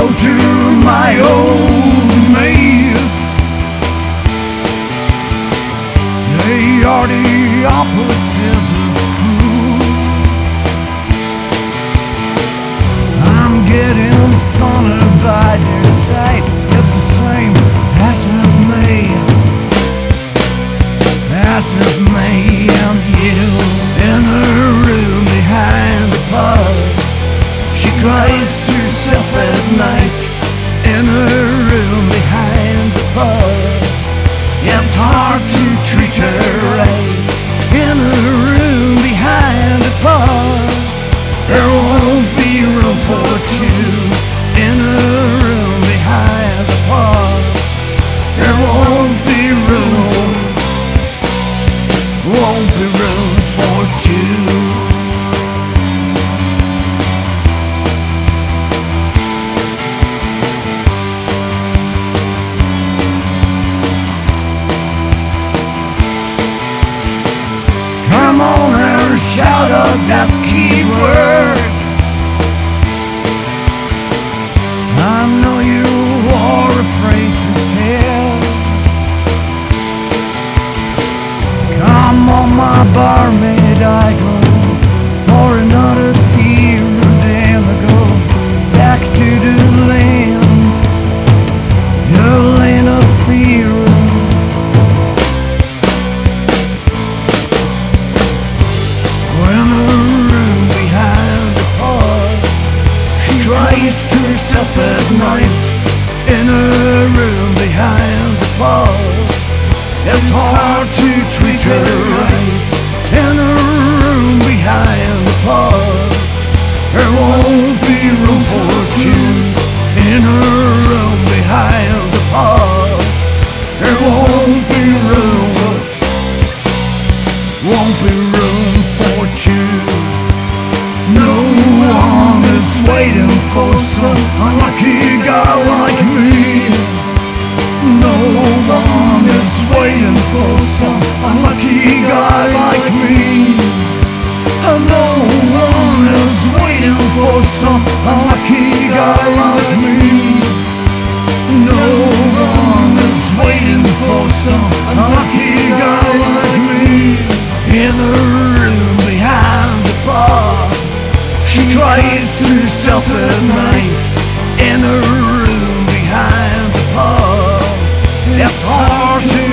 go to my old mates. They are the opposite of cool. I'm getting funny by their sight. It's the same as with me, as with me and you. In her room behind the pub, she cries to herself at night. In her room behind the pub, it's hard to treat her right. In her room behind the pub, there won't be room for two. In her room behind the pub, there won't be room for two. Come on and shout out that keyword. I know you are afraid to tell. Come on, my barmaid, I go for another tear. Then I go back to the land of fear. Cries to herself at night. In her room behind the pub, it's hard to treat her right. In her room behind the pub, there won't be room for two. In her room behind the pub, there won't be room for two. No one is waiting for some unlucky guy like me. No one is waiting for some unlucky guy like me. No one is waiting for some unlucky guy like me. No one is waiting for some unlucky guy like me. In the room behind the bar, she cries to herself at night. In her room behind the pub, it's hard to